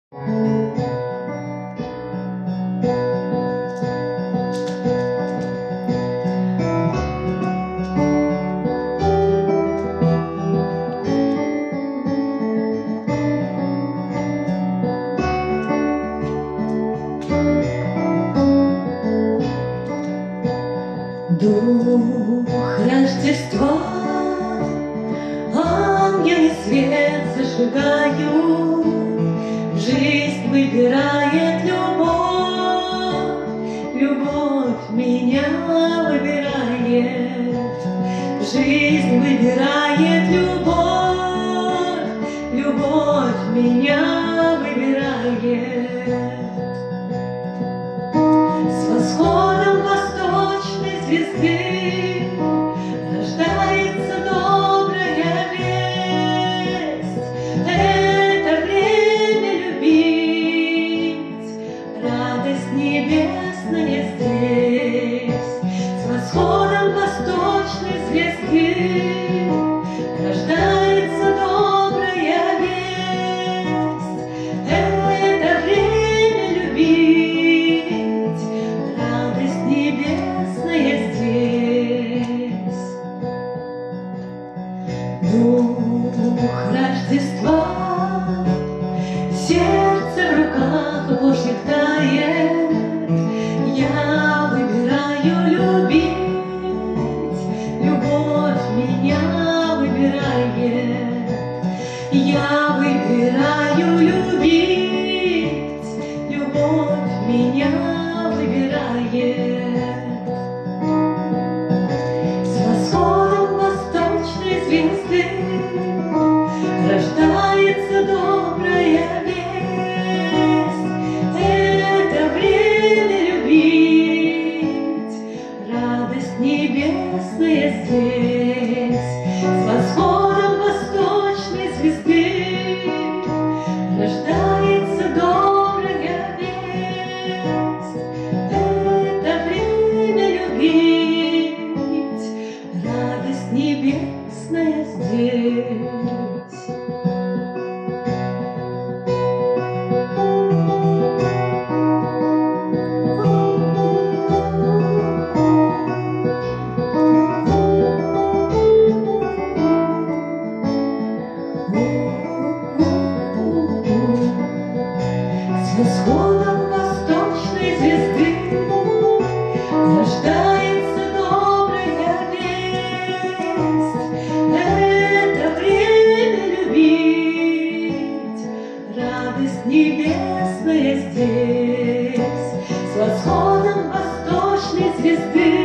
Дух Рождества, ангелы свет зажигают, жизнь выбирает любовь, любовь меня выбирает, жизнь выбирает любовь, любовь меня выбирает. С восходом восточной звезды рождается добрая весть. Это время любить, радость небесная здесь. С восходом восточной звезды рождается добрая весть. Это время любить, радость небесная здесь. Дух Рождества, сердце в руках Божьих тает. Я выбираю любить, любовь меня выбирает. Я выбираю любить, любовь меня выбирает. С восходом восточной звезды рождается добрая весть. Это время любить, радость небесная здесь. С восходом восточной звезды рождается добрая весть. Это время любить, радость небесная здесь. С восходом восточной звезды рождается добрая весть. Это время любить, радость небесная здесь. С восходом восточной звезды